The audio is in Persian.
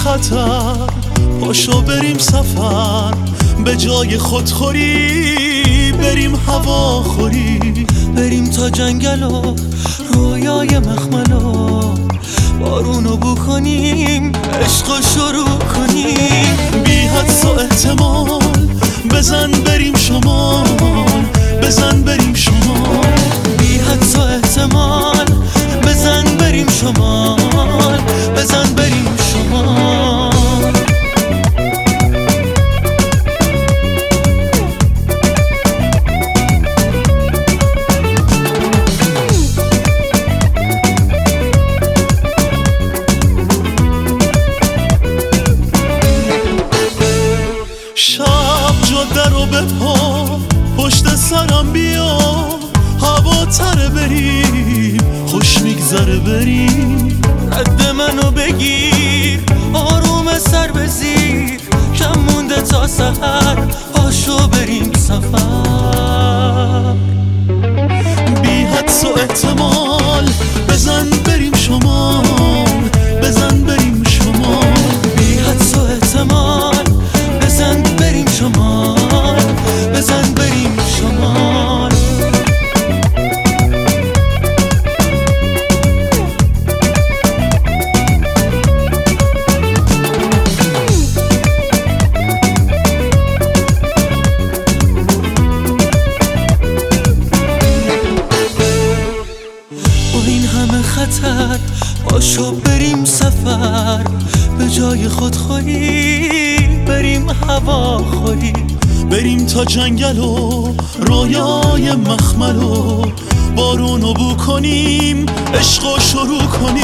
خطر، پاشو بریم سفر، به جای خودخوری بریم هواخوری. بریم تا جنگل و رویای مخمل و بارونو بو کنیم، عشقو شروع کنیم. بی حدس و احتمال بزن بریم شمال، بزن بریم شمال. بی حدس و احتمال بزن بریم شمال، بزن بریم شمال. شب جاده رو بپا، پشت سرم بیا، هوا تره بریم، خوش میگذره بریم. رد منو بگیر، آروم سر بزیر، کم مونده تا سحر، پاشو بریم سفر. بی حدس و احتمال بزن بریم شمال، بزن بریم شمال. بی حدس و احتمال بزن بریم شمال، بزن بریم شمال. با این همه خطر پاشو بریم سفر، به جای خودخوری بریم هواخوری. بریم تا جنگل و رویای مخمل و بارونو بو کنیم، عشقو شروع کنیم.